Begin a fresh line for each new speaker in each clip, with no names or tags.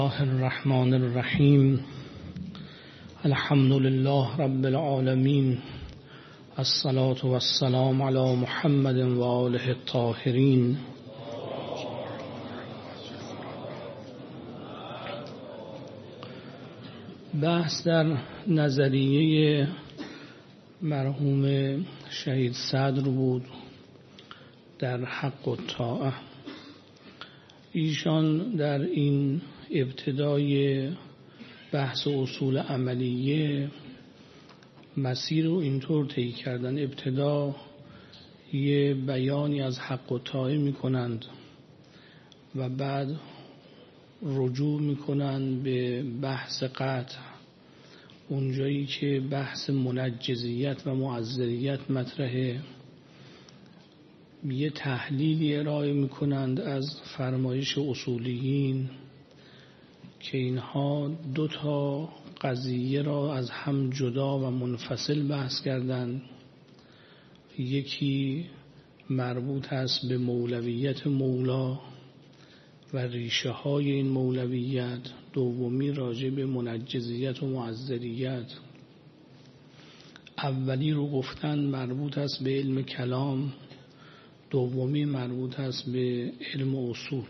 الله الرحمن الرحیم. الحمد لله رب العالمین. الصلاة والسلام علی محمد و آله الطاهرین. بحث در نظریه مرحوم شهید صدر بود در حق و طاعه. ایشان در این ابتدای بحث اصول عملیه مسیر رو اینطور طی کردن. ابتدا یه بیانی از حق و طاعه میکنند و بعد رجوع میکنند به بحث قطع، اونجایی که بحث منجزیت و معذریت مطرحه. یه تحلیلی ارائه میکنند از فرمایش اصولیین که اینها دو تا قضیه را از هم جدا و منفصل بحث کردند. یکی مربوط است به مولویت مولا و ریشه های این مولویت، دومی راجع به منجزیت و معذریت. اولی رو گفتن مربوط است به علم کلام، دومی مربوط است به علم اصول.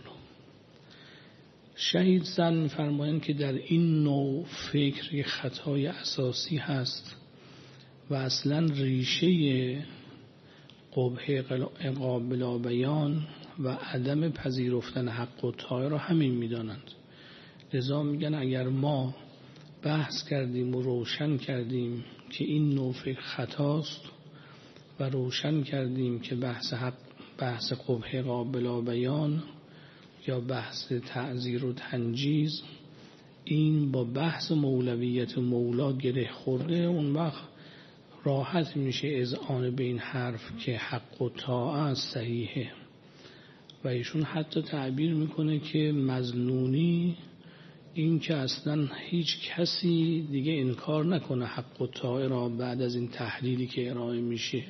شهید صدر می‌فرمایند که در این نوع فکر یک خطای اساسی هست و اصلا ریشه قبح عقاب بلا بیان و عدم پذیرفتن حق و طاعه را همین می‌دانند. لذا میگن اگر ما بحث کردیم و روشن کردیم که این نوع فکر خطاست و روشن کردیم که بحث قبح عقاب بلا بیان یا بحث تعزیر و تنجیز این با بحث مولویت مولا گره خورده، اون وقت راحت میشه اذعان به این حرف که حق و طاعه صحیحه. و ایشون حتی تعبیر میکنه که مظنونی این که اصلا هیچ کسی دیگه انکار نکنه حق و طاعه را بعد از این تحلیلی که ارائه میشه.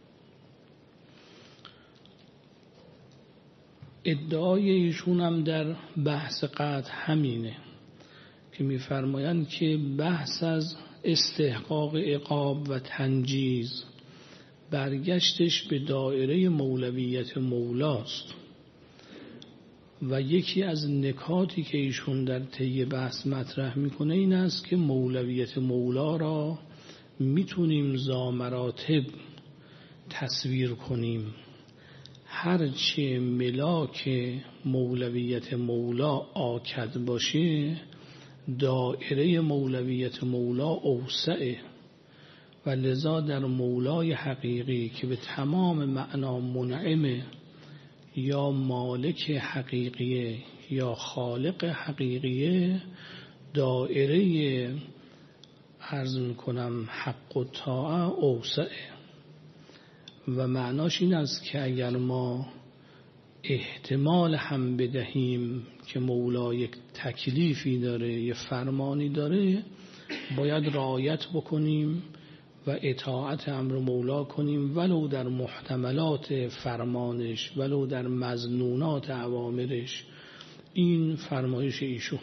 ادعای ایشون هم در بحث قطع همینه که میفرمایند که بحث از استحقاق عقاب و تنجیز برگشتش به دایره مولویت مولاست و یکی از نکاتی که ایشون در طی بحث مطرح میکنه این است که مولویت مولا را میتونیم ذا مراتب تصویر کنیم. هرچه ملاک مولویت مولا آکد باشه دایره مولویت مولا اوسعه و لذا در مولای حقیقی که به تمام معنا منعمه یا مالک حقیقیه یا خالق حقیقیه دایره عرض میکنم حق و طاعه اوسعه. و معناش این است که اگر ما احتمال هم بدهیم که مولا یک تکلیفی داره، یک فرمانی داره، باید رعایت بکنیم و اطاعت امر مولا کنیم ولو در محتملات فرمانش، ولو در مظنونات اوامرش. این فرمایش ایشون.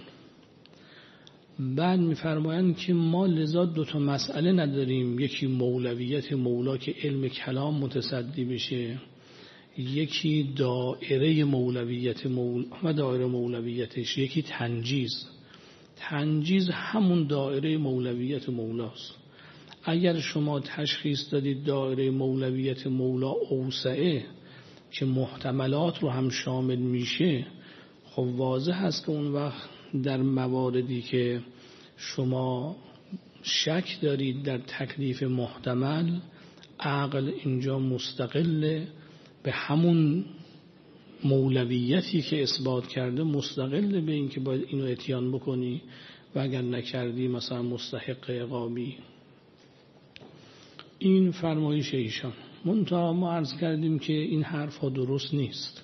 بعد می‌فرمایند که ما لذا دو تا مسئله نداریم، یکی مولویت مولا که علم کلام متصدی بشه، یکی دایره مولویت مولا و دایره مولویتش، یکی تنجیز همون دایره مولویت مولاست. اگر شما تشخیص دادید دایره مولویت مولا اوسعه که محتملات رو هم شامل میشه، خب واضح هست که اون وقت در مواردی که شما شک دارید در تکلیف محتمل، عقل اینجا مستقل به همون مولویتی که اثبات کرده، مستقل به این که باید اینو اتیان بکنی و اگر نکردی مثلا مستحق عقابی. این فرمایش ایشان. منتها ما عرض کردیم که این حرفا درست نیست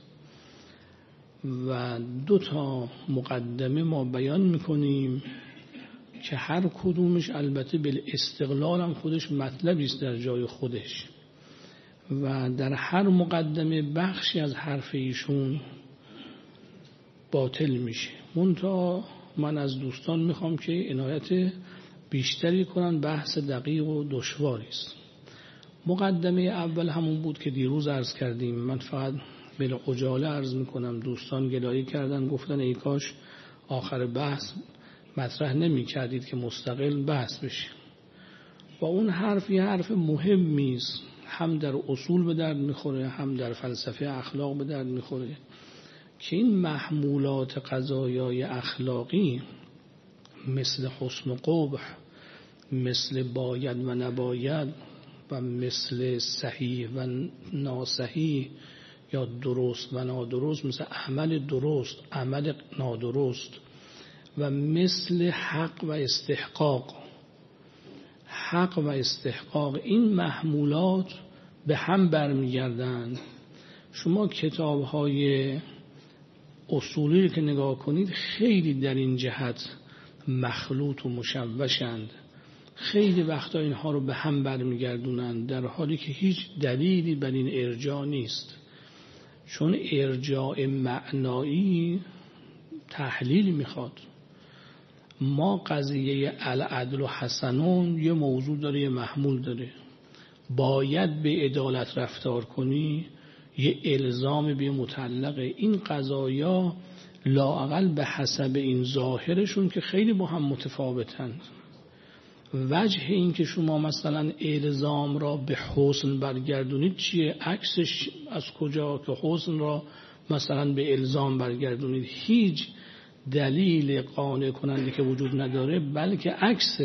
و دو تا مقدمه ما بیان میکنیم که هر کدومش البته به استقلال هم خودش مطلبی است در جای خودش و در هر مقدمه بخشی از حرف ایشون باطل میشه. منتها من از دوستان میخوام که عنایت بیشتری کنن، بحث دقیق و دشواری است. مقدمه اول همون بود که دیروز عرض کردیم. من فقط بالعجاله عرض میکنم. دوستان گلایه کردن، گفتن ای کاش آخر بحث مطرح نمی کردید که مستقل بحث بشه. و اون حرف یه حرف مهمی است، هم در اصول به درد میخوره، هم در فلسفه اخلاق به درد میخوره، که این محمولات قضایای اخلاقی مثل حسن و قبح، مثل باید و نباید و مثل صحیح و ناصحیح یا درست و نادرست، مثل عمل درست، عمل نادرست و مثل حق و استحقاق. حق و استحقاق، این محمولات به هم برمیگردند. شما کتاب‌های اصولی که نگاه کنید خیلی در این جهت مخلوط و مشوشند. خیلی وقتا اینها رو به هم برمیگردونند، در حالی که هیچ دلیلی بر این ارجاع نیست. چون ارجاع معنایی تحلیل میخواد. ما قضیه العدل و حسنون یه موضوع داره، یه محمول داره. باید به عدالت رفتار کنی، یه الزام به مطلقه. این قضایا لااقل به حسب این ظاهرشون که خیلی با هم متفاوتند. وجه این که شما مثلا الزام را به حسن برگردونید چیه؟ عکسش از کجا که حسن را مثلا به الزام برگردونید؟ هیچ دلیل قانع کننده که وجود نداره، بلکه عکس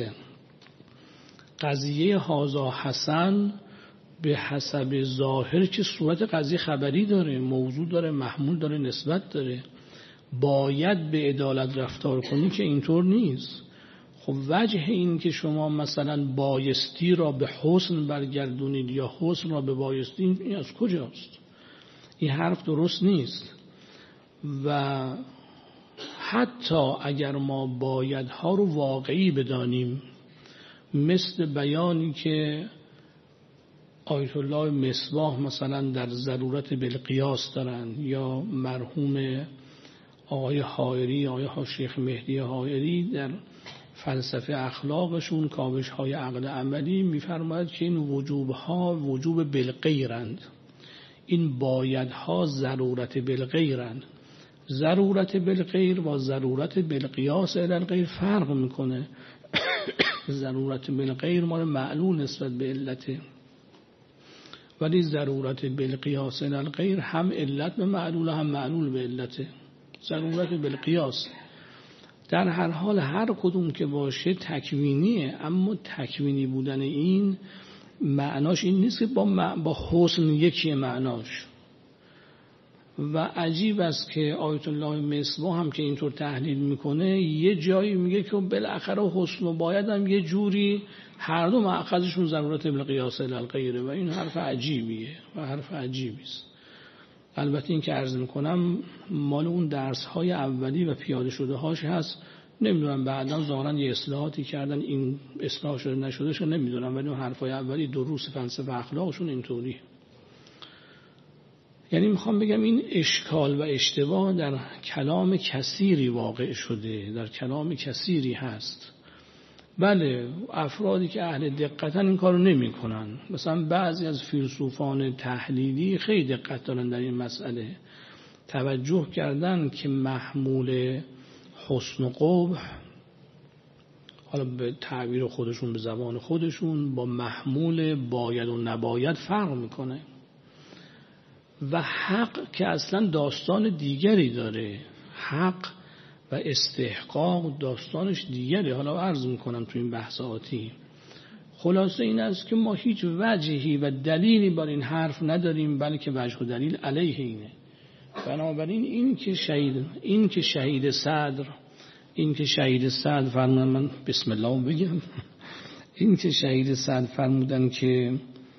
قضیه هازا حسن به حسب ظاهر که صورت قضیه خبری داره، موضوع داره، محمول داره، نسبت داره. باید به عدالت رفتار کنی که اینطور نیست. خب وجه این که شما مثلا بایستی را به حسن برگردونید یا حسن را به بایستی، این از کجاست؟ این حرف درست نیست. و حتی اگر ما بایدها رو واقعی بدانیم، مثل بیانی که آیت الله مصباح مثلا در ضرورت بالقیاس دارن، یا مرحوم آقای حائری، آقای شیخ مهدی حائری در فلسفه اخلاقشون کاوش‌های عقل عملی می‌فرماید که این وجوب‌ها وجوب بالغیرند، این بایدها ضرورت بالغیرند. ضرورت بالغیر و ضرورت بالقیاس الی الغیر فرق میکنه. ضرورت بالغیر مال معلول نسبت به علته، ولی ضرورت بالقیاس الی الغیر هم علت به معلول هم معلول به علته. ضرورت بالقیاس در هر حال هر کدوم که باشه تکوینیه، اما تکوینی بودن این معناش این نیست که با حسن یکی معناش. و عجیب است که آیت الله مصباح هم که اینطور تحلیل میکنه یه جایی میگه که بالاخره حسن و باید هم یه جوری هر دو مأخذشون ضرورت بالقیاس الی الغیره، و این حرف عجیبیه و حرف عجیبی است. البته این که عرض میکنم مال اون درس های اولی و پیاده شده هاش هست، نمیدونم بعدا ظاهرا یه اصلاحاتی کردن این اصلاح شده نشده شو نمیدونم، ولی اون حرفای اولی دروس فلسفه اخلاقشون اینطوری. یعنی میخوام بگم این اشکال و اشتباه در کلام کثیری واقع شده، در کلام کثیری هست. بله افرادی که اهل دقتن این کارو نمی کنن. مثلا بعضی از فیلسوفان تحلیلی خیلی دقت دارن در این مسئله، توجه کردن که محمول حسن و قبح، حالا به تعبیر خودشون به زبان خودشون، با محمول باید و نباید فرق میکنه. و حق که اصلا داستان دیگری داره، حق و استحقاق داستانش دیگره. حالا عرض میکنم تو این بحثاتی. خلاصه این است که ما هیچ وجهی و دلیلی بر این حرف نداریم، بلکه وجه و دلیل علیه اینه. بنابراین این که شهید صدر فرمودن، من بسم الله بگم، این که شهید صدر فرمودن که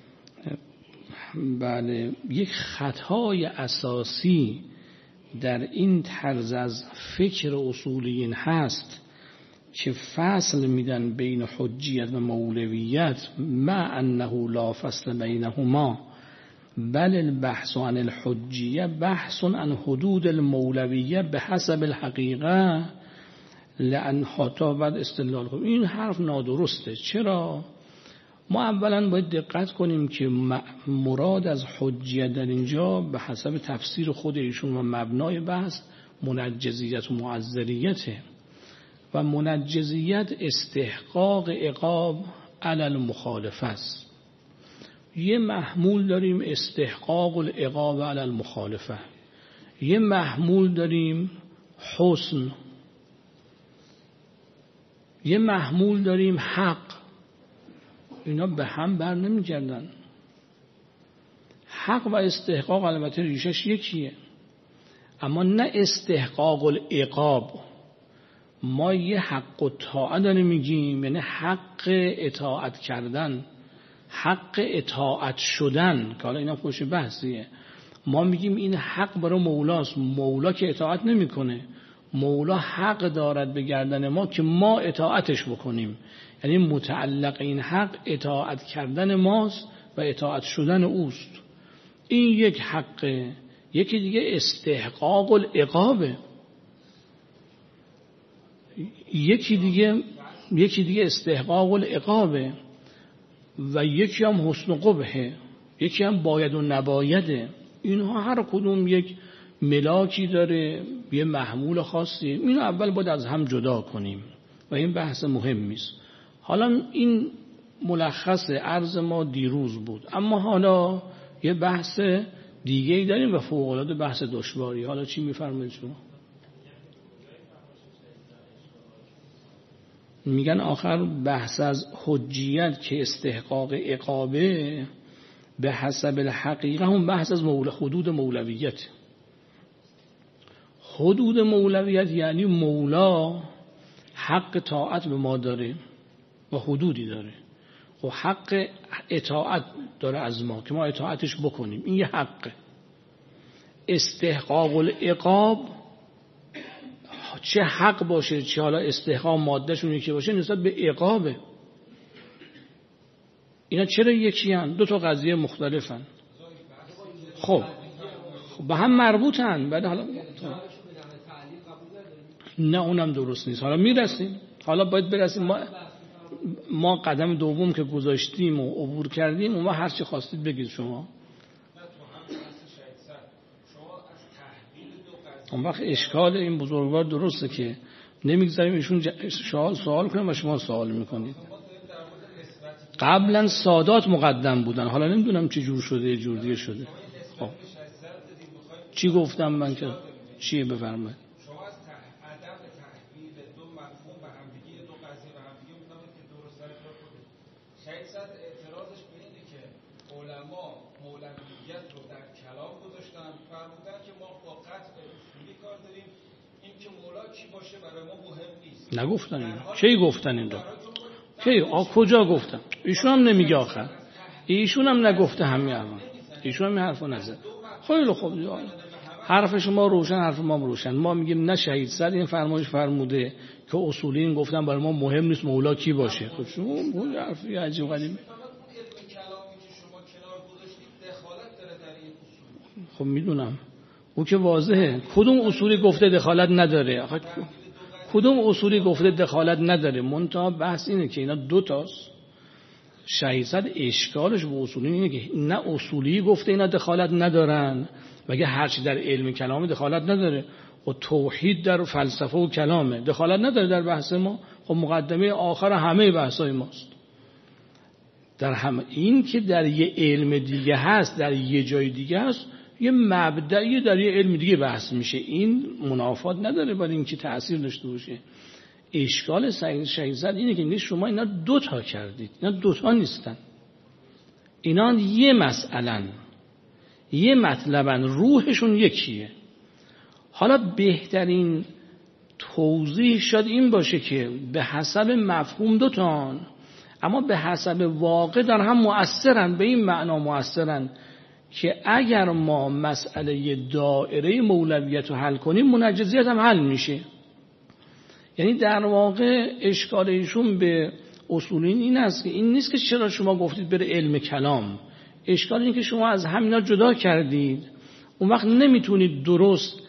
بله یک خطای اساسی در این طرز از فکر اصولیین هست که فصل میدن بین حجیت و مولویت، مع انه لا فصل بینهما، بل البحث عن الحجیه بحث عن حدود المولویه به حسب الحقیقه لأن حتی بعد استدلال کنیم این حرف نادرسته. چرا؟ ما اولا باید دقت کنیم که مراد از حجیت در اینجا به حسب تفسیر خود ایشون و مبنای بحث منجزیت و معذریته و منجزیت استحقاق عقاب علی المخالفه است. یه محمول داریم استحقاق العقاب علی المخالفه، یه محمول داریم حسن، یه محمول داریم حق. اینا به هم بر نمیگردن. حق و استحقاق البته ریشش یکیه، اما نه استحقاق العقاب. ما یه حق و طاعت داریم میگیم، یعنی حق اطاعت کردن، حق اطاعت شدن، که حالا اینا خوش بحثیه. ما میگیم این حق برای مولاست، مولا که اطاعت نمیکنه، مولا حق دارد به گردن ما که ما اطاعتش بکنیم، یعنی متعلق این حق اطاعت کردن ماست و اطاعت شدن اوست. این یک حقه. یکی دیگه استحقاق العقابه، یکی دیگه استحقاق العقابه و یکی هم حسن قبحه، یکی هم باید و نبایده. اینها هر کدوم یک ملاکی داره، یه محمول خاصی. اینو اول باید از هم جدا کنیم و این بحث مهمی است. حالا این ملخص عرض ما دیروز بود، اما حالا یه بحث دیگه‌ای داریم و فوق‌العاده بحث دشواری. حالا چی می‌فرمایید شما؟ میگن آخر بحث از حجیت که استحقاق عقابه به حسب الحقیقه هم بحث از حدود مولویت. حدود مولویت یعنی مولا حق طاعت به ما داره و حدودی داره و حق اطاعت داره از ما که ما اطاعتش بکنیم. این یه حقه. استحقاق العقاب چه حق باشه، چه حالا استحقاق مادهشون یکی باشه نسبت به عقابه. اینا چرا یکی هن؟ دو تا قضیه مختلفن. خب به هم مربوطن. بعد حالا نه اونم درست نیست. حالا میرسیم، حالا باید برسیم. ما قدم دوم که گذاشتیم و عبور کردیم، اون هر چی خواستید بگید شما. اون وقت اشکال این بزرگوار درسته که نمیگذاریم ایشون سوال کنیم و شما سوال میکنید. قبلا سادات مقدم بودن، حالا نمیدونم چه جور شده، یه جور دیگه شده. خب چی گفتم من که چیه؟ بفرمایید.
شما از عدم تحویل دو مفهوم به هم دیگه، دو قضیه به هم دیگه میگید که درست تر کنید. شاید اعتراضش به اینه که علما مولویت رو در کلام گذاشتن، فرمودن که ما با قطع اصولی کار داریم، این که مولا کی باشه برای ما مهم نیست.
نگفتن این. کی گفتن این رو؟ کی؟ کجا گفتن؟ ایشون هم نمیگه آخر. ایشون هم نگفته همین الان. ایشون هم حرفو نزد. خیلی خوب. حرف شما روشن، حرف ما روشن. ما میگیم نه شهید صد این فرمایش فرموده که اصولیین گفتن برای ما مهم نیست مولا کی باشه. خب شما اون حرفی عجیب غریب. خب میدونم او که واضحه. کدوم اصولی گفته دخالت نداره؟ کدوم اصولی گفته دخالت نداره؟ منتها بحث اینه که اینا دو تاست. شهید صد اشکالش به اصولی اینه که نه اصولی گفته اینا دخالت ندارن، مگه هرچی در علم کلام دخالت نداره و توحید در فلسفه و کلامه دخالت نداره در بحث ما. خب مقدمه آخر همه بحثای ماست. در هم این که در یه علم دیگه هست، در یه جای دیگه هست، یه مبدعی در یه علم دیگه بحث میشه. این منافات نداره برای اینکه تأثیر داشته باشه. اشکال شهید صد اینه که شما اینا دو تا کردید. اینا دو تا نیستن. اینا یه مسئلن، یه مطلبن، روحشون یکیه. حالا بهترین توضیح شاید این باشه که به حسب مفهوم دو تان، اما به حسب واقع در هم مؤثرن. به این معنا مؤثرن که اگر ما مسئله دائره مولویت رو حل کنیم منجزیت هم حل میشه. یعنی در واقع اشکال ایشون به اصولین این است که این نیست که چرا شما گفتید بره علم کلام. اشکال اینه که شما از همینا جدا کردید. اون وقت نمیتونید درست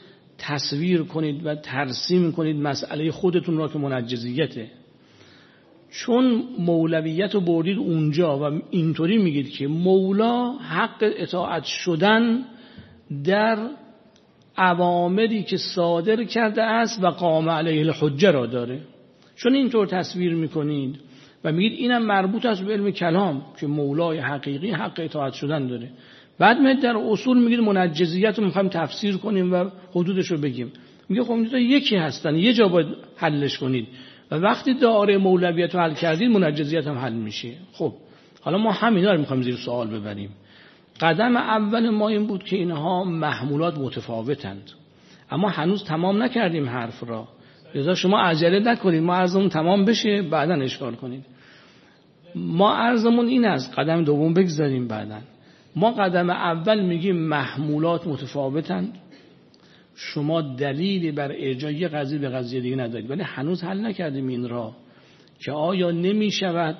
تصویر کنید و ترسیم کنید مسئله خودتون را که منجزیته. چون مولویت رو بردید اونجا و اینطوری میگید که مولا حق اطاعت شدن در اوامری که صادر کرده است و قام علیه الحجه را داره. چون اینطور تصویر میکنید و میگید اینم مربوط است به علم کلام که مولای حقیقی حق اطاعت شدن داره، بعد میاد در اصول میگید منجزیت رو میخوایم تفسیر کنیم و حدودش رو بگیم. میگه خب این یکی هستن، یه جا باید حلش کنید و وقتی دایره مولویت رو حل کردید منجزیت هم حل میشه. خب حالا ما همینا رو میخوایم زیر سوال ببریم. قدم اول ما این بود که اینها محمولات متفاوتند، اما هنوز تمام نکردیم حرف را، لذا شما عجله نکنید، ما عرضمون تمام بشه بعداً اشکال کنید. ما عرضمون این است، قدم دوم بگذاریم بعداً. ما قدم اول میگیم محمولات متفاوتند، شما دلیلی بر ارجاع یه قضیه به قضیه دیگه ندارید، ولی هنوز حل نکردیم این را که آیا نمیشود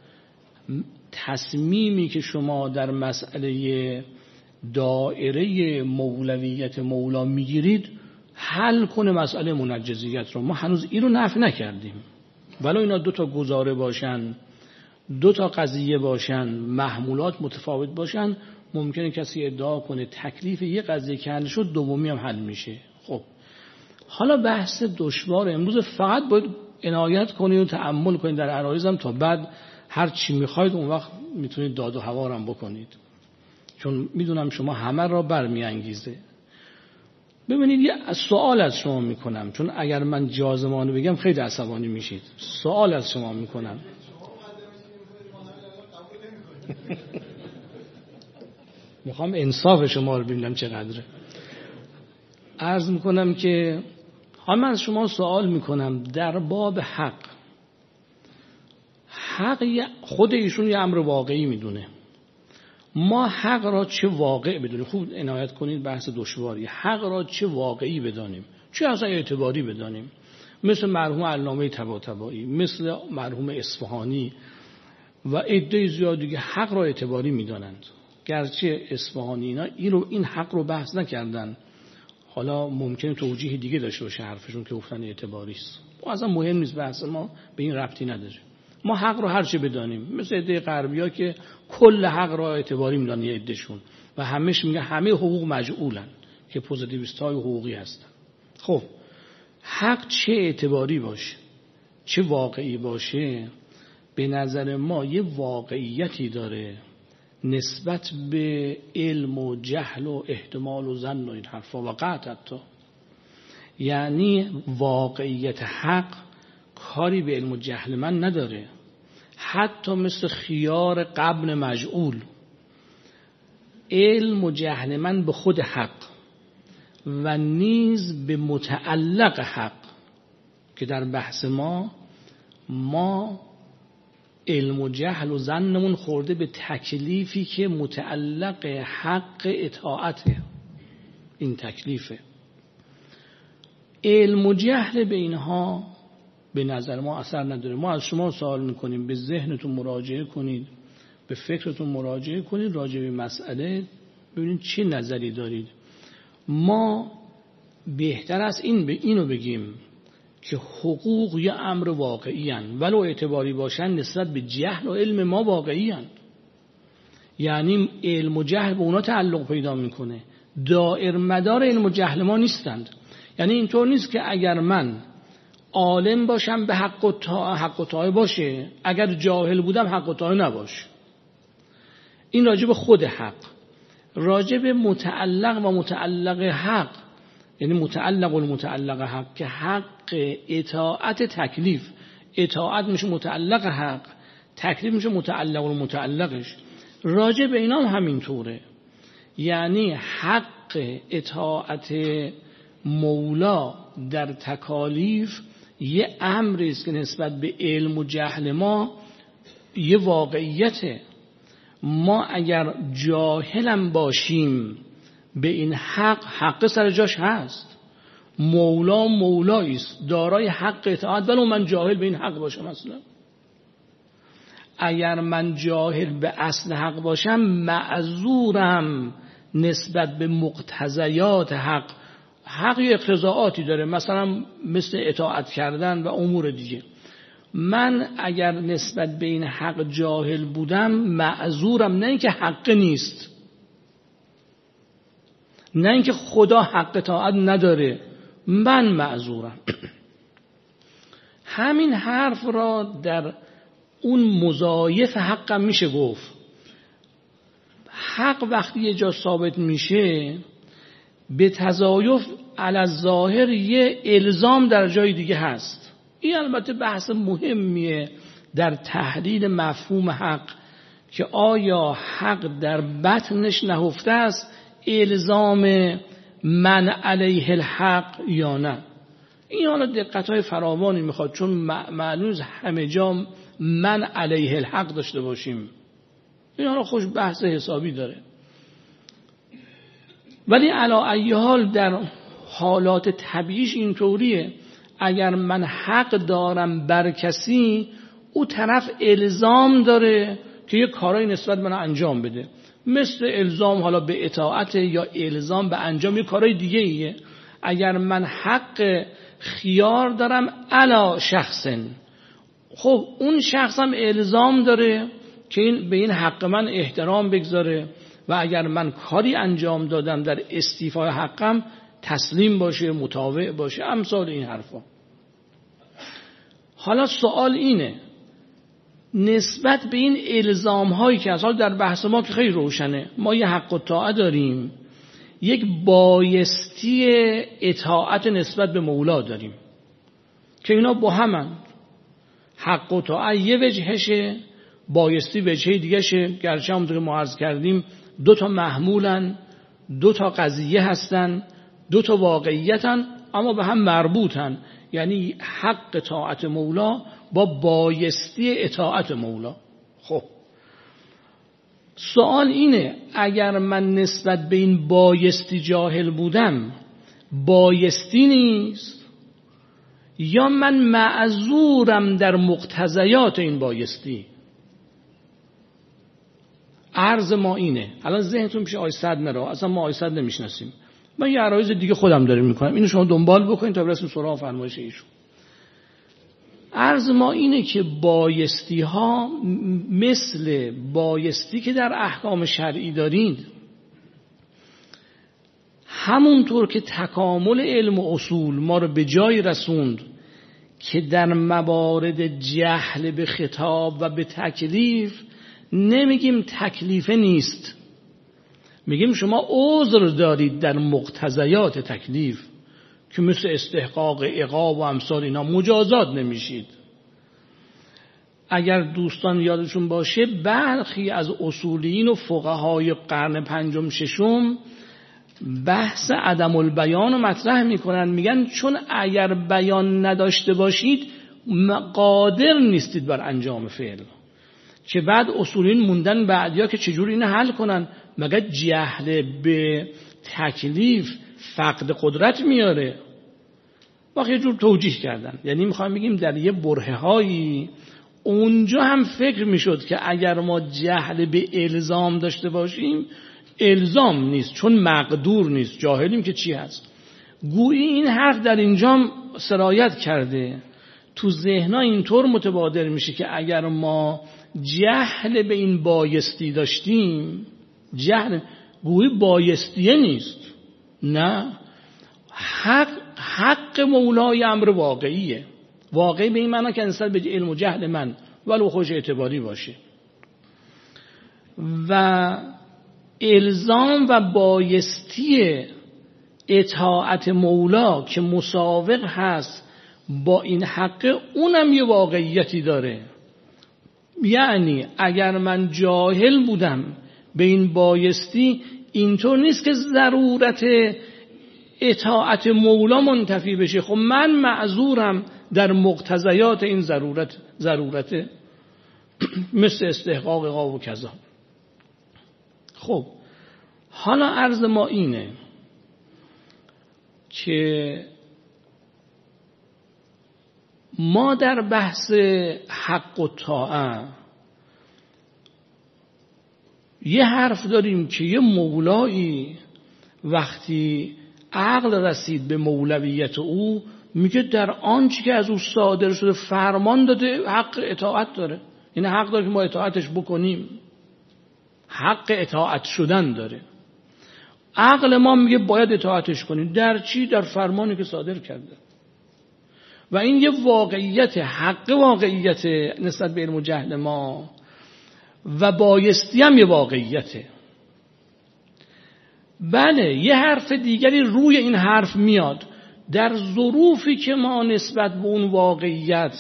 تصمیمی که شما در مسئله دائره مولویت مولا میگیرید حل کنه مسئله منجزیت رو. ما هنوز این رو نفی نکردیم، ولی اینا دو تا گزاره باشن، دو تا قضیه باشن، محمولات متفاوت باشن، ممکنه کسی ادعا کنه تکلیف یه قضیه که حل شد دومی هم حل میشه. خب حالا بحث دشوار امروز فقط باید عنایت کنید و تأمل کنید در عرایزم، تا بعد هر چی میخواید اون وقت میتونید داد و هوارم بکنید، چون میدونم شما همه را برمیانگیزه. ببینید یه سوال از شما میکنم، چون اگر من جازمانه بگم خیلی عصبانی میشید. سوال از شما میکنم. میخوام انصاف شما رو ببینم چقدره. عرض میکنم که من از شما سوال میکنم در باب حق خود ایشون یه امر واقعی میدونه، ما حق را چه واقع بدونیم؟ خوب عنایت کنید، بحث دشواری. حق را چه واقعی بدانیم، چه اصلا اعتباری بدانیم؟ مثل مرحوم علامه طباطبایی، مثل مرحوم اصفهانی و عده زیاد دیگه حق را اعتباری میدانند، گرچه اصفهانی اینا این حق رو بحث نکردن. حالا ممکنه توجیه دیگه داشته باشه حرفشون که گفتن اعتباری است، اصلا مهم نیست، بحث ما به این ربطی نداره. ما حق رو هر چه بدانیم، مثل عده غربی‌ها که کل حق را اعتباری میدونن یه عدهشون و همش میگه همه حقوق مجعولن که پوزیتیویست‌های حقوقی هستن. خب حق چه اعتباری باشه، چه واقعی باشه، به نظر ما یه واقعیتی داره نسبت به علم و جهل و احتمال و ظن و این حرفا و قطع. یعنی واقعیت حق کاری به علم و جهل من نداره، حتی مثل خیار قبل مجعول. علم و جهل من به خود حق و نیز به متعلق حق، که در بحث ما علم و جهل و ظنمون خورده به تکلیفی که متعلق حق اطاعته. این تکلیفه. علم و جهل به اینها به نظر ما اثر نداره. ما از شما سوال میکنیم، به ذهنتون مراجعه کنید، به فکرتون مراجعه کنید، راجع به مسئله ببینید چه نظری دارید. ما بهتر است اینو بگیم که حقوق یه امر واقعی هستند، ولو اعتباری باشن نسبت به جهل و علم ما واقعی هستند. یعنی علم و جهل به اونا تعلق پیدا میکنه، دائر مدار علم و جهل ما نیستند. یعنی اینطور نیست که اگر من عالم باشم به حق و طاعه باشه، اگر جاهل بودم حق و طاعه نباشه. این راجع به خود حق. راجع به متعلق و متعلق حق، یعنی متعلق و متعلق حق، که حق اطاعت تکلیف، اطاعت میشه متعلق حق، تکلیف میشه متعلق و متعلقش. راجع به اینا هم همینطوره. یعنی حق اطاعت مولا در تکالیف یه امری است که نسبت به علم و جهل ما یه واقعیته. ما اگر جاهلم باشیم به این حق سر جاش هست. مولایی است، دارای حق اطاعت، ولو من جاهل به این حق باشم. اصلا اگر من جاهل به اصل حق باشم معذورم نسبت به مقتضیات حق، حق یا اقتضاعاتی داره، مثلا مثل اطاعت کردن و امور دیگه. من اگر نسبت به این حق جاهل بودم معذورم، نه اینکه حق نیست، نه اینکه خدا حق اطاعت نداره، من معذورم. همین حرف را در اون مضایف حقم میشه گفت. حق وقتی یه جا ثابت میشه به تضایف علی الظاهر یه الزام در جای دیگه هست. این البته بحث مهمیه در تحلیل مفهوم حق که آیا حق در بطنش نهفته است الزام من علیه الحق یا نه. این حالا دقت‌های فراوانی میخواد، چون معلوم همه جا من علیه الحق داشته باشیم. این حالا خوش بحث حسابی داره، ولی علی ای حال در حالات طبیعیش اینطوریه. اگر من حق دارم بر کسی، او طرف الزام داره که یه کارایی نسبت من انجام بده، مثل الزام حالا به اطاعت یا الزام به انجام یه کارای دیگه ایه. اگر من حق خیار دارم علی شخصن، خب اون شخصم الزام داره که این به این حق من احترام بگذاره و اگر من کاری انجام دادم در استیفای حقم تسلیم باشه، مطاوع باشه، امثال این حرفا. حالا سوال اینه نسبت به این الزام هایی که اصلا در بحث ما که خیلی روشنه، ما یه حق و طاعت داریم، یک بایستی اطاعت نسبت به مولا داریم که اینا با همن. حق و طاعت یه وجهشه، بایستی وجهه دیگه شه. گرچه همونطور که ما عرض کردیم دو تا محمولن، دو تا قضیه هستن، دو تا واقعیتن، اما به هم مربوطن. یعنی حق طاعت مولا با بایستی اطاعت مولا. خب سوال اینه اگر من نسبت به این بایستی جاهل بودم، بایستی نیست یا من معذورم در مقتضیات این بایستی؟ عرض ما اینه. الان ذهنتون پیش آقای صد نره، اصلا ما آقای صد نمیشناسیم، من یه عرایض دیگه خودم دارم میکنم، اینو شما دنبال بکنید تا برسیم سراغ فرمایش ایشون. عرض ما اینه که بایستی ها مثل بایستی که در احکام شرعی دارید، همونطور که تکامل علم و اصول ما رو به جای رسوند که در موارد جهل به خطاب و به تکلیف نمیگیم تکلیفه نیست، میگیم شما عذر دارید در مقتضیات تکلیف که مثل استحقاق عقاب و امثال اینا مجازات نمیشید. اگر دوستان یادشون باشه برخی از اصولیین و فقهای قرن پنجم ششم بحث عدم البیان رو مطرح میکنن، میگن چون اگر بیان نداشته باشید قادر نیستید بر انجام فعل. که بعد اصولین موندن بعدیا که چجور اینو حل کنن، مگر جهل به تکلیف فقد قدرت میاره؟ واقعا یه جور توجیه کردن. یعنی میخوایم بگیم در یه برهه هایی اونجا هم فکر میشد که اگر ما جهل به الزام داشته باشیم الزام نیست، چون مقدور نیست، جاهلیم که چی هست. گویی این حرف در اینجا سرایت کرده، تو ذهنها اینطور متبادر میشه که اگر ما جهل به این بایستی داشتیم، جهل گویی بایستیه نیست، نه، حق مولای امر واقعیه. واقعی به این معنی که نسبت به علم و جهل من ولو خوش اعتباری باشه. و الزام و بایستی اطاعت مولا که مساوق هست با این حق، اونم یه واقعیتی داره. یعنی اگر من جاهل بودم به این بایستی، اینطور نیست که ضرورت اطاعت مولا منتفی بشه. خب من معذورم در مقتضیات این ضرورت مثل استحقاق عقاب و کذا. خب حالا عرض ما اینه که ما در بحث حق و طاعت یه حرف داریم که یه مولایی وقتی عقل رسید به مولویت او، میگه در آنچه که از او صادر شده فرمان داده حق اطاعت داره. این حق داره که ما اطاعتش بکنیم، حق اطاعت شدن داره. عقل ما میگه باید اطاعتش کنیم. در چی؟ در فرمانی که صادر کرده. و این یه واقعیت، حق واقعیت نسبت به علم و جهل ما، و بایستی هم یه واقعیته. بله یه حرف دیگری روی این حرف میاد. در ظروفی که ما نسبت به اون واقعیت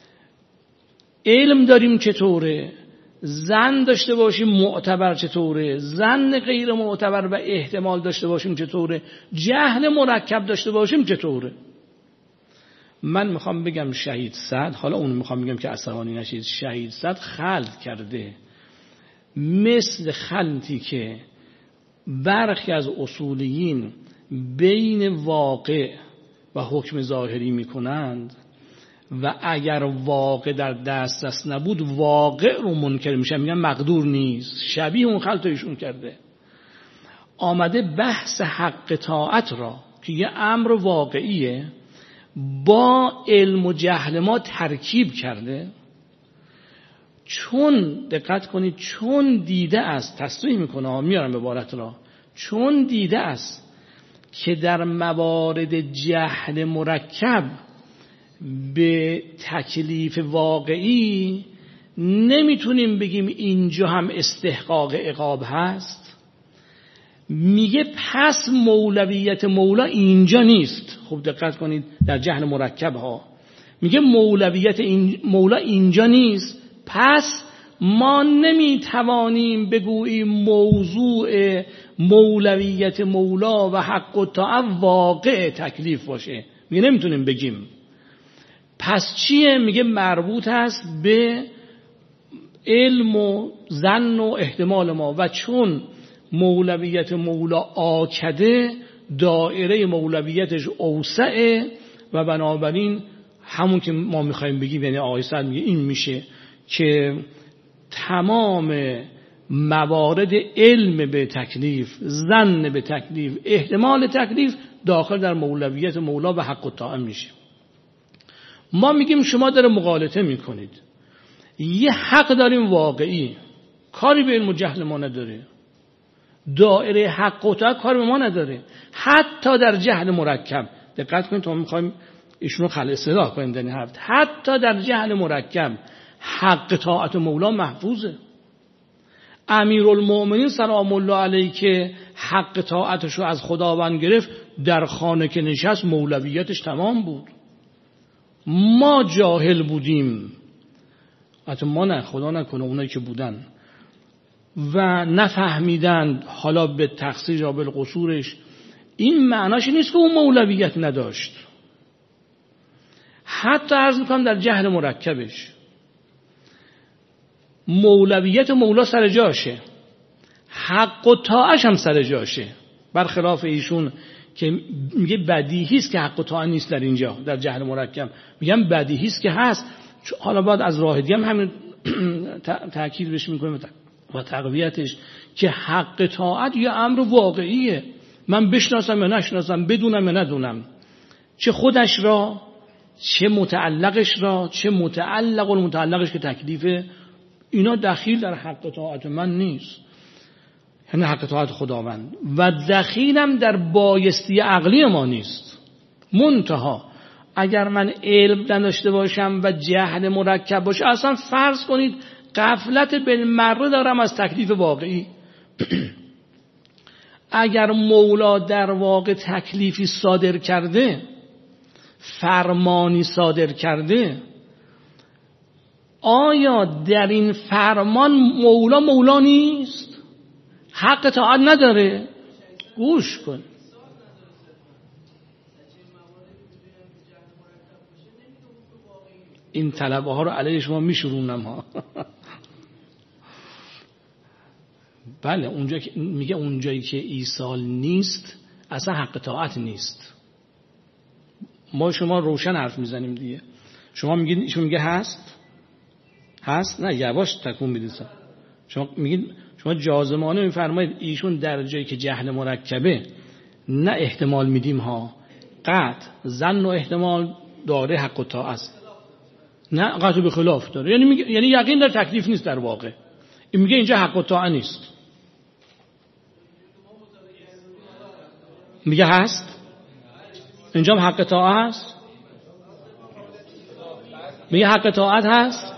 علم داریم چطوره، ظن داشته باشیم معتبر چطوره، ظن غیر معتبر و احتمال داشته باشیم چطوره، جهل مرکب داشته باشیم چطوره. من میخوام بگم شهید سعد، حالا اون میخوام بگم که عصبانی نشید، شهید سعد خلط کرده، مثل خلطی که برخی از اصولیین بین واقع و حکم ظاهری میکنند و اگر واقع در دسترس نبود واقع رو منکر میشن، میگن مقدور نیست. شبیه اون خلط ایشون کرده. آمده بحث حق طاعت را که یه امر واقعیه با علم و جهل ما ترکیب کرده. چون دقت کنید، چون دیده است، تصریح میکنه، میارم عبارت را، چون دیده است که در موارد جهل مرکب به تکلیف واقعی نمیتونیم بگیم اینجا هم استحقاق عقاب هست، میگه پس مولویت مولا اینجا نیست. خوب دقت کنید، در جهل مرکب ها میگه مولویت مولا اینجا نیست، پس ما نمیتوانیم بگوییم موضوع مولویت مولا و حق و طاعت واقع تکلیف باشه. میگه نمیتونیم بگیم. پس چیه؟ میگه مربوط است به علم و ظن و احتمال ما، و چون مولویت مولا آکده دایره مولویتش اوسعه و بنابراین همون که ما میخوایم بگیم، یعنی آقای سعد میگه این میشه که تمام موارد علم به تکلیف، ظن به تکلیف، احتمال تکلیف داخل در مولویت مولا و حق و طاعت میشه. ما میگیم شما داره مغالطه میکنید. یه حق داریم واقعی، کاری به علم و جهل ما نداره. دایره حق و طاعت کاری به ما نداره. حتی در جهل مرکب، دقت کنید، ما میخوایم ایشونو خلع اصطلاح کنیم در این حرف، حتی در جهل مرکب حق طاعت مولا محفوظه. امیرالمؤمنین سلام الله علیه که حق طاعتشو از خداوند گرفت، در خانه که نشست مولویتش تمام بود. ما جاهل بودیم، حتی ما نه، خدا نکنه اونایی که بودن و نفهمیدن، حالا به تقصیر یا بالقصورش، این معناش نیست که اون مولویت نداشت. حتی عرض میکنم در جهل مرکبش مولویت مولا سر جاشه، حق و طاعتش هم سر جاشه، برخلاف ایشون که میگه بدیهی است که حق و طاعت نیست در اینجا در جهل مرکب. میگم بدیهی است که هست. حالا بعد از راه دیگه هم همین تاکید بهش میکنیم و تقویتش، که حق طاعت یه امر واقعیه. من بشناسم یا نشناسم، بدونم یا ندونم، چه خودش را، چه متعلقش را، چه متعلق و متعلقش که تکلیفه، اینا دخیل در حق طاعت من نیست، یعنی حق طاعت خداوند، و دخیلم در بایستی عقلی ما نیست. منتها اگر من علم نداشته باشم و جهل مرکب باشه، اصلا فرض کنید غفلت بالمره دارم از تکلیف واقعی. اگر مولا در واقع تکلیفی صادر کرده، فرمانی صادر کرده، آیا در این فرمان مولا نیست؟ حق طاعت نداره؟ گوش کن. این طلبه ها رو علیه شما میشورونم ها. بله، اونجا که میگه اونجایی که ایصال نیست اصلا حق طاعت نیست. ما شما روشن حرف میزنیم دیگه. شما میگید، ایشون میگه هست نه یواش تکون بدید. شما میگید، شما جازمانه میفرمایید ایشون در جایی که جهل مرکبه نه احتمال میدیم ها، قطع ظن و احتمال داره حق و طاعت، نه قطع به خلاف داره. یعنی یقین در تکلیف نیست در واقع. این میگه اینجا حق و طاعت نیست، میگه هست اینجا هم حق طاعت هست، میگه حق طاعت هست.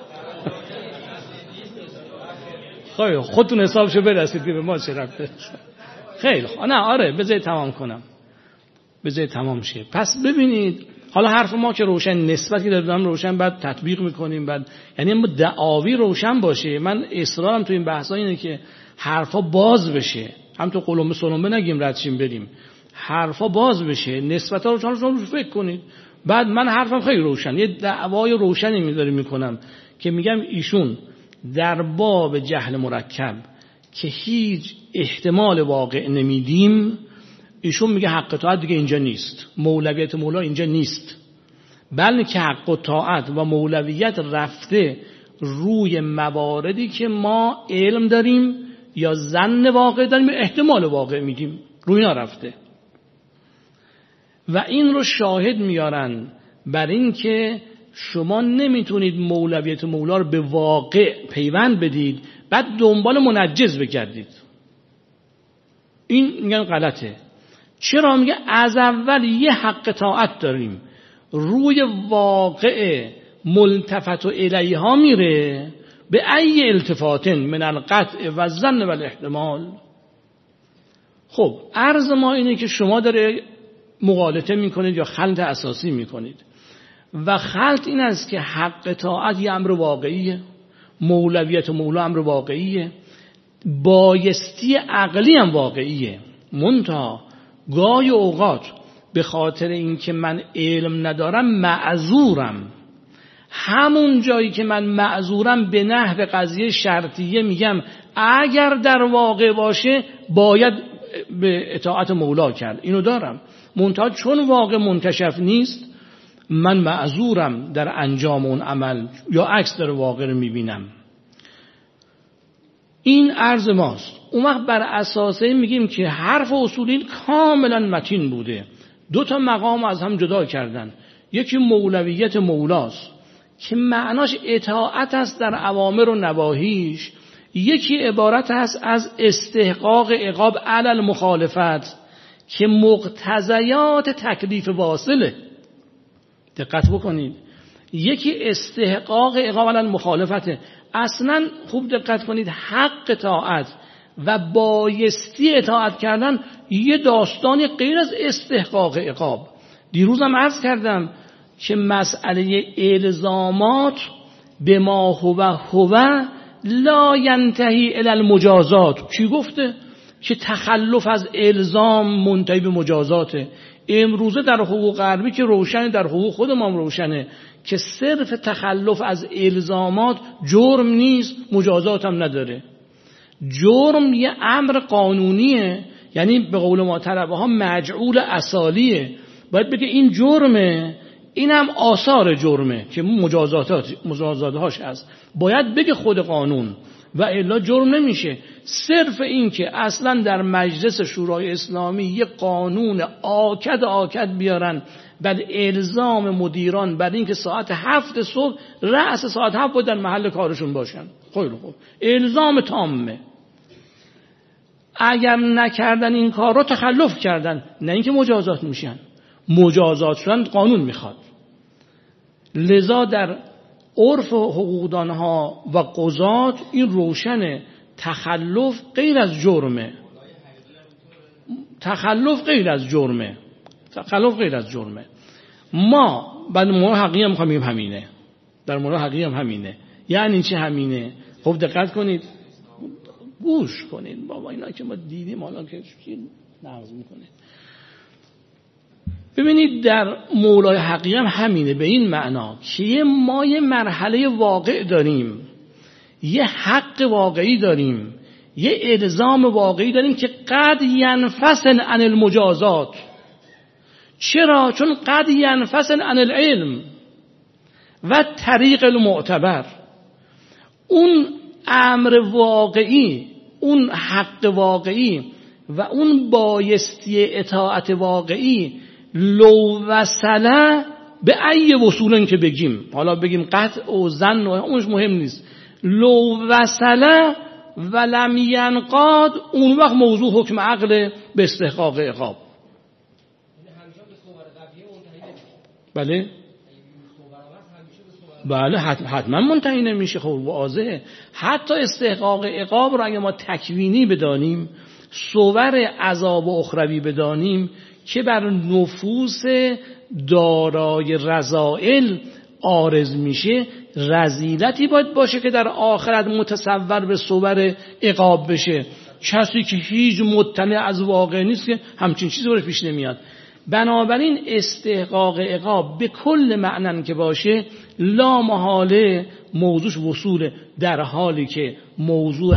خیلی خودتون حسابشو برسید به ما چه ربطه. خیلی نه آره بذارید تمام کنم، بذارید تمام شه. پس ببینید حالا حرف ما که روشن، نسبتی دادم روشن، بعد تطبیق میکنیم، بعد یعنی دعاوی روشن باشه. من اصرارم تو این بحثا اینه که حرفا باز بشه، هم تو قلمبه سلمبه نگیم ردشیم بریم، حرفا باز بشه، نسبتا رو فکر کنید. بعد من حرفم خیلی روشن، یه دعوای روشنی میکنم که میگم ایشون در باب جهل مرکب که هیچ احتمال واقع نمیدیم، ایشون میگه حق طاعت دیگه اینجا نیست، مولویت مولا اینجا نیست، بلکه حق و طاعت و مولویت رفته روی مواردی که ما علم داریم یا ظن واقع داریم یا احتمال واقع میدیم، روی اینا رفته. و این رو شاهد میارن بر این که شما نمیتونید مولویت مولا رو به واقع پیوند بدید بعد دنبال منجز بگردید. این میگن غلطه. چرا؟ میگه از اول یه حق طاعت داریم، روی واقع ملتفت و الیها میره، به ای التفاتن من القطع و الظن و الاحتمال. خب عرض ما اینه که شما داره مغالطه میکنید یا خلط اساسی میکنید و خلط این است که حق طاعت یه امر واقعیه، مولویت مولا امر واقعیه، بایستی عقلی هم واقعیه. منتها گاهی اوقات به خاطر اینکه من علم ندارم معذورم، همون جایی که من معذورم به نحو قضیه شرطیه میگم اگر در واقع باشه باید به اطاعت مولا کرد، اینو دارم. منتها چون واقع منکشف نیست من معذورم در انجام اون عمل، یا عکس در واقع رو میبینم. این عرض ماست. اون وقت بر اساسه میگیم که حرف اصولی کاملا متین بوده، دو تا مقام از هم جدا کردن. یکی مولویت مولاست که معناش اطاعت است در اوامر و نواهیش، یکی عبارت است از استحقاق عقاب علی المخالفت که مقتضیات تکلیف واصله. دقت بکنید، یکی استحقاق عقاب علی المخالفت. اصلا خوب دقت کنید، حق طاعت و بایستی اطاعت کردن یه داستانی غیر از استحقاق عقاب. دیروزم عرض کردم که مسئله الزامات به ما هو لا ینتهی الی المجازات. کی گفته که تخلف از الزام منتهی به مجازاته؟ امروزه در حقوق غربی که روشنه، در حقوق خود ما هم روشنه که صرف تخلف از الزامات جرم نیست، مجازات هم نداره. جرم یه امر قانونیه، یعنی به قول ما طلبه ها مجعول اصالیه. باید بگه این جرمه، این هم آثار جرمه که مجازاتهاش هست، باید بگه خود قانون، و الا جرم نمیشه. صرف این که اصلا در مجلس شورای اسلامی یه قانون آکد بیارن بعد الزام مدیران بعد این که ساعت 7 صبح رأس ساعت 7 بود در محل کارشون باشن، خیلی خوب، الزام تامه. اگر نکردن این کار رو تخلف کردن، نه اینکه مجازات میشن. مجازات شدن قانون میخواد. لذا در عرف حقوقدانها و قضات این روشنه، تخلف غیر از جرمه. تخلف غیر از جرمه. ما بعد مورد حقیقی هم میخوام همینه. در مورد حقیقی هم همینه. یعنی چه همینه؟ خب دقت کنید، گوش کنید بابا، اینا که ما دیدیم حالا که نقض میکنه. ببینید در مولای حقیقی هم همینه، به این معنا که ما یه مرحله واقع داریم، یه حق واقعی داریم، یه الزام واقعی داریم که قد ینفصل عن المجازات. چرا؟ چون قد ینفصل عن العلم و طریق المعتبر. اون امر واقعی، اون حق واقعی و اون بایستی اطاعت واقعی لو وصله به ای وصولن که بگیم، حالا بگیم قطع و ظن و اونش مهم نیست، لو وصله ولم ینقاد، اون وقت موضوع حکم عقل به استحقاق عقاب. بله بله حتما منتهی نمیشه. خب واضحه. حتی استحقاق عقاب رو اگه ما تکوینی بدانیم، صور عذاب و اخروی بدانیم که بر نفوس دارای رذائل عارض میشه، رذیلتی باید باشه که در آخرت متصور به صور عقاب بشه. کسی که هیچ مطلع از واقع نیست که همچین چیزی برای پیش نمیاد. بنابراین استحقاق عقاب به کل معنن که باشه لا محاله موضوعش وصول، در حالی که موضوع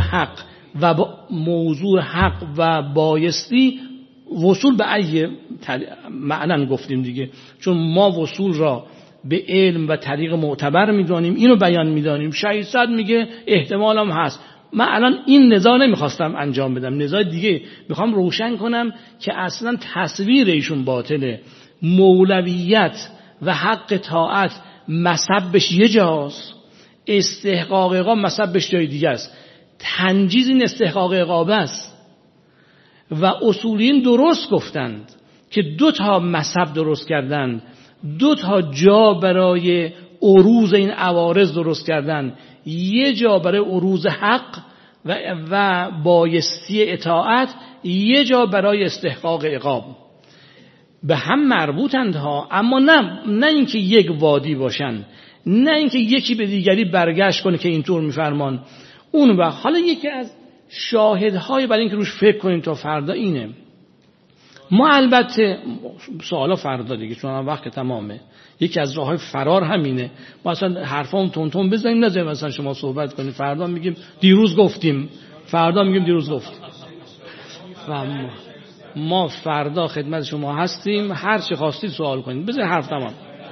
حق و بایستی وصول به ای معنن گفتیم دیگه، چون ما وصول را به علم و طریق معتبر میدانیم، اینو بیان میدانیم. شهید صد میگه احتمال هم هست. من الان این نزاع نمیخواستم انجام بدم، نزاع دیگه میخوام روشن کنم که اصلا تصویر ایشون باطله. مولویت و حق طاعت مصبش یه جاست، استحقاق عقاب مصبش جای دیگه است. تنجیز این استحقاق عقاب است و اصولین درست گفتند که 2 تا مصب درست کردند، 2 تا جا برای عروض این عوارض درست کردند، یه جا برای عروض حق و بایستی اطاعت، یه جا برای استحقاق عقاب. به هم مربوطند ها، اما نه اینکه یک وادی باشن، نه اینکه یکی به دیگری برگشت کنه که اینطور میفرمان اون وقت. حالا یکی از شاهدهای برای اینکه روش فکر کنیم تا فردا اینه، ما البته سوالا فردا دیگه چون وقت تمامه، یکی از راههای فرار همینه، ما اصلا حرفام تون بزنیم، نذاریم مثلا شما صحبت کنیم، فردا میگیم دیروز گفتیم، فردا میگیم دیروز گفتیم. و ما فردا خدمت شما هستیم، هر چی خواستید سوال کنید، بذارید حرف تمام.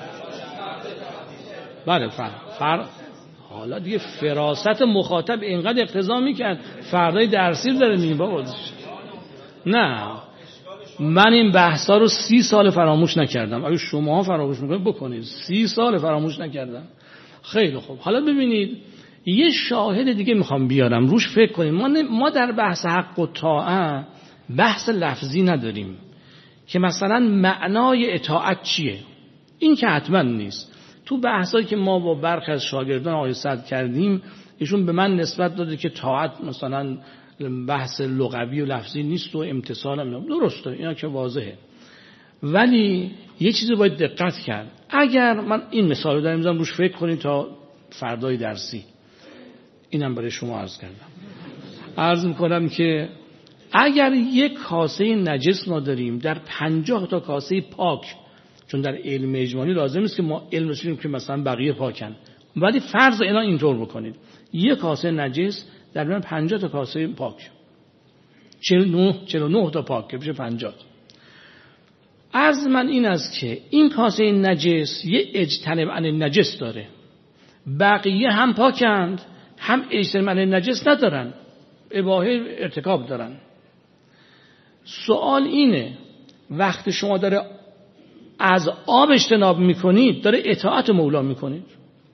بله حالا دیگه فراست مخاطب اینقدر اقتضا میکرد فردای درسی داره میگیم بابا. نه من این بحثا رو 30 سال فراموش نکردم، اگه شما فراموش میکنید بکنید. 30 سال فراموش نکردم. خیلی خوب، حالا ببینید یه شاهد دیگه میخوام بیارم روش فکر کنید. ما در بحث حق و طاعت بحث لفظی نداریم که مثلا معنای اطاعت چیه، این که حتما نیست. تو بحثایی که ما با برخی از شاگردان آقای صدر کردیم، ایشون به من نسبت داده که طاعت مثلا بحث لغوی و لفظی نیست و امتثال هم درسته، اینا که واضحه. ولی یه چیزی باید دقت کرد. اگر من این مثال رو دارم میذارم روش فکر کنید تا فردای درسی، اینم برای شما عرض کردم. عرض میکنم که اگر یک کاسه نجس ما داریم در 50 تا کاسه پاک، چون در علم اجمالی لازم نیست که ما علم رسیدیم که مثلا بقیه پاکن، ولی فرض اینا اینطور بکنید، یک کاسه نجس در میان 50 تا کاسه پاک، 49 تا پاک که بشه 50. عرض من این است که این کاسه نجس یه اجتنب عن نجس داره، بقیه هم پاکند هم اجتنب عن نجس ندارن، اباحه ارتکاب دارن. سوال اینه وقتی شما داره از آب اجتناب میکنید داره اطاعت مولا میکنید.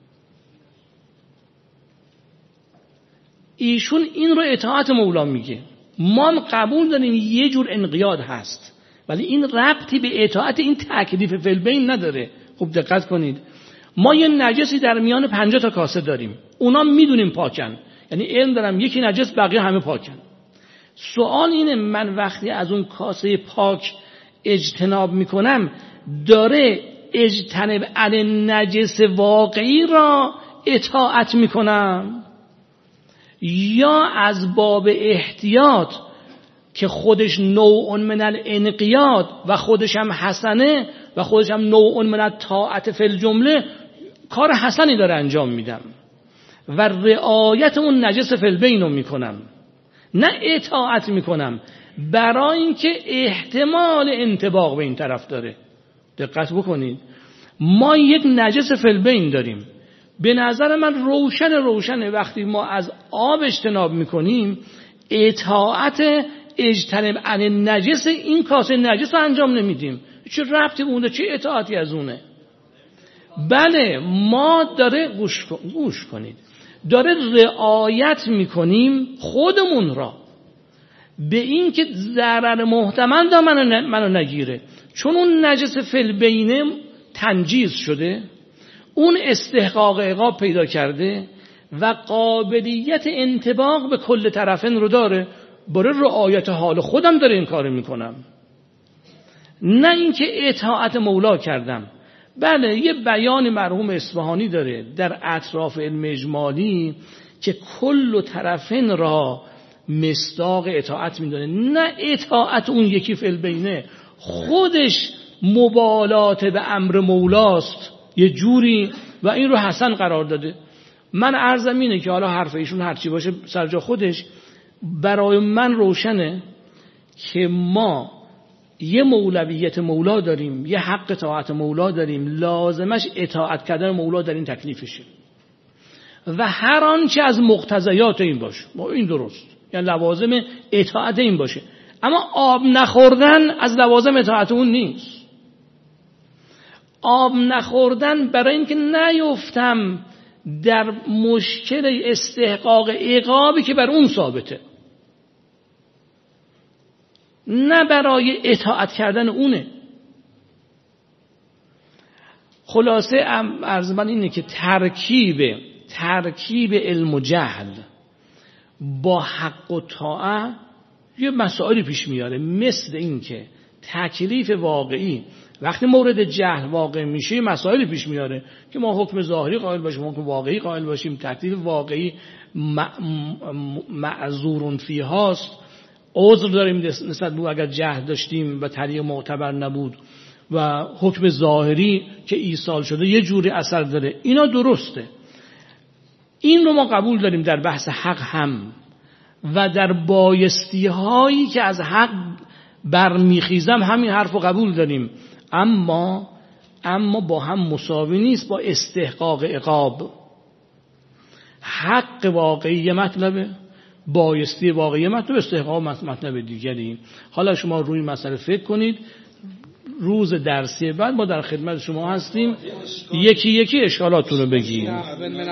ایشون این رو اطاعت مولا میگه، ما هم قبول داریم یه جور انقیاد هست، ولی این ربطی به اطاعت این تکلیف فی البین نداره. خوب دقت کنید، ما یه نجسی در میان 50 تا کاسه داریم، اونا میدونیم پاکن، یعنی علم دارم یکی نجس بقیه همه پاکن. سوال اینه من وقتی از اون کاسه پاک اجتناب میکنم داره اجتنب عن نجس واقعی را اطاعت میکنم یا از باب احتیاط که خودش نوع من الانقیاد و خودش هم حسنه و خودش هم نوع من الطاعت فی الجمله کار حسنی داره انجام میدم و رعایت اون نجس فی البین رو میکنم، نه اطاعت میکنم برای اینکه احتمال انطباق به این طرف داره. دقت بکنید، ما یک نجس فی البین داریم، به نظر من روشنه وقتی ما از آب اجتناب میکنیم اطاعت اجتنب عن النجس، این کاسه نجس رو انجام نمیدیم. چه ربطی اونه؟ چه اطاعتی از اونه؟ بله ما داره گوش کنید، داره رعایت میکنیم خودمون را به این که ضرر محتمل دا منو نگیره، چون اون نجس فی‌البینه تنجیز شده، اون استحقاق عقاب پیدا کرده و قابلیت انطباق به کل طرفین رو داره. برای رعایت حال خودم داره این کار میکنم، نه اینکه اطاعت مولا کردم. بله یه بیان مرحوم اصفهانی داره در اطراف علم اجمالی که کل طرفین را مصداق اطاعت میدونه، نه اطاعت اون یکی فی‌البینه خودش مبالات به امر مولاست یه جوری و این رو حسن قرار داده. من عرضم اینه که حالا حرف ایشون هرچی باشه سر جا خودش، برای من روشنه که ما یه مولویت مولا داریم، یه حق اطاعت مولا داریم، لازمش اطاعت کردن مولا در این تکلیفشه و هر آنچه از مقتضیات این باشه، با این درست، یعنی لوازم اطاعت این باشه، اما آب نخوردن از لوازم اطاعت اون نیست. آب نخوردن برای اینکه نیفتم در مشکل استحقاق عقابی که بر اون ثابته، نه برای اطاعت کردن اونه. خلاصه عرض من اینه که ترکیب علم و جهل با حق و طاعه یه مسائلی پیش میاره، مثل این که تکلیف واقعی وقتی مورد جهل واقع میشه مسائلی پیش میاره که ما حکم ظاهری قائل باشیم، حکم واقعی قائل باشیم. تکلیف واقعی معذورون فیه هاست، عذر داریم نسبت به اگر جهل داشتیم و طریق معتبر نبود، و حکم ظاهری که ایصال شده یه جوری اثر داره. اینا درسته، این رو ما قبول داریم در بحث حق هم و در بایستی هایی که از حق برمیخیزم همین حرف رو قبول داریم، اما با هم مساوی نیست با استحقاق عقاب. حق واقعی مطلبه، بایستی واقعی مطلب، استحقاق مطلب دیگری. حالا شما روی مسئله فکر کنید، روز درسی بعد ما در خدمت شما هستیم، یکی اشکالاتون رو بگیم.